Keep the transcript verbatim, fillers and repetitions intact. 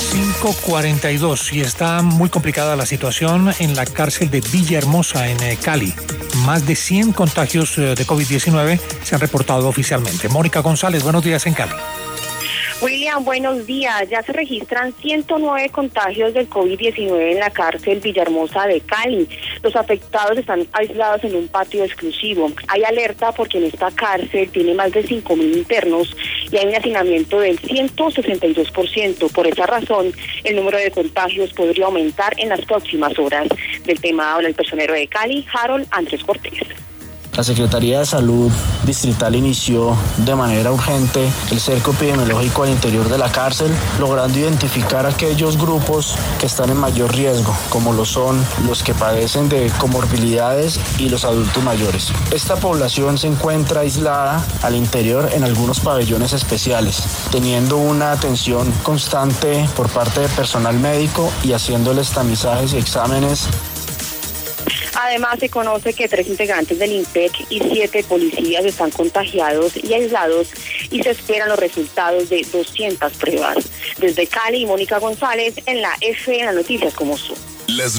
cinco cuarenta y dos y está muy complicada la situación en la cárcel de Villahermosa, en eh, Cali. Más de cien contagios eh, de COVID diecinueve se han reportado oficialmente. Mónica González, buenos días en Cali. William, buenos días. Ya se registran ciento nueve contagios del COVID diecinueve en la cárcel Villahermosa de Cali. Los afectados están aislados en un patio exclusivo. Hay alerta porque en esta cárcel tiene más de cinco mil internos y hay un hacinamiento del ciento sesenta y dos por ciento. Por esa razón, el número de contagios podría aumentar en las próximas horas. Del tema habla el personero de Cali, Harold Andrés Cortés. La Secretaría de Salud Distrital inició de manera urgente el cerco epidemiológico al interior de la cárcel, logrando identificar aquellos grupos que están en mayor riesgo, como lo son los que padecen de comorbilidades y los adultos mayores. Esta población se encuentra aislada al interior en algunos pabellones especiales, teniendo una atención constante por parte de personal médico y haciéndoles tamizajes y exámenes. Además, se conoce que tres integrantes del INPEC y siete policías están contagiados y aislados y se esperan los resultados de doscientas pruebas. Desde Cali, Mónica González, en la F, en las noticias como son. Las